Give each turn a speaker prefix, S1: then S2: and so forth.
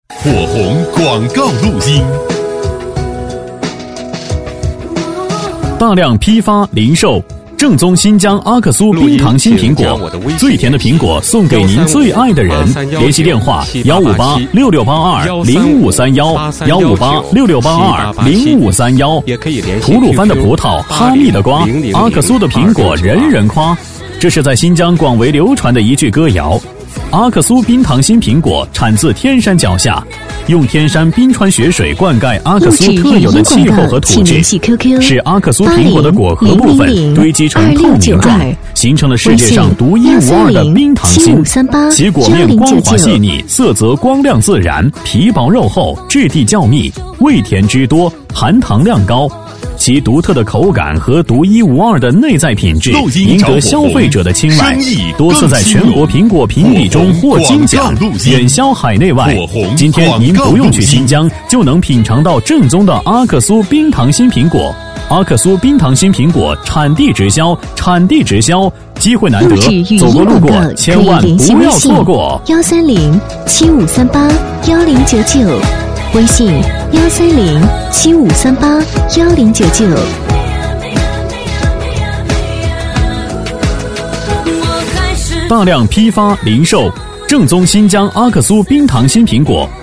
S1: 火红广告录音。
S2: 大量批发零售，正宗新疆阿克苏冰糖新苹果，最甜的苹果送给您最爱的人。联系电话15866820531，15866820531。
S3: 也可以联系
S2: 吐鲁番的葡萄，哈密的瓜，阿克苏的苹果，人人夸。这是在新疆广为流传的一句歌谣。阿克苏冰糖新苹果产自天山脚下，用天山冰川雪水灌溉阿克苏特有的气候和土质，使阿克苏苹果的果核部分堆积成透明状，形成了世界上独一无二的冰糖心。其果面光滑细腻，色泽光亮自然，皮薄肉厚，质地较密，味甜汁多，含糖量高。其独特的口感和独一无二的内在品质赢得消费者的青睐，多次在全国苹果评比中获金奖，远销海内外。今天您不用去新疆，就能品尝到正宗的阿克苏冰糖新苹果。阿克苏冰糖新苹果产地直销，机会难得，走过路过千万不要错过。
S4: 13075381099，微信13075381099。
S2: 大量批发零售，正宗新疆阿克苏冰糖新苹果，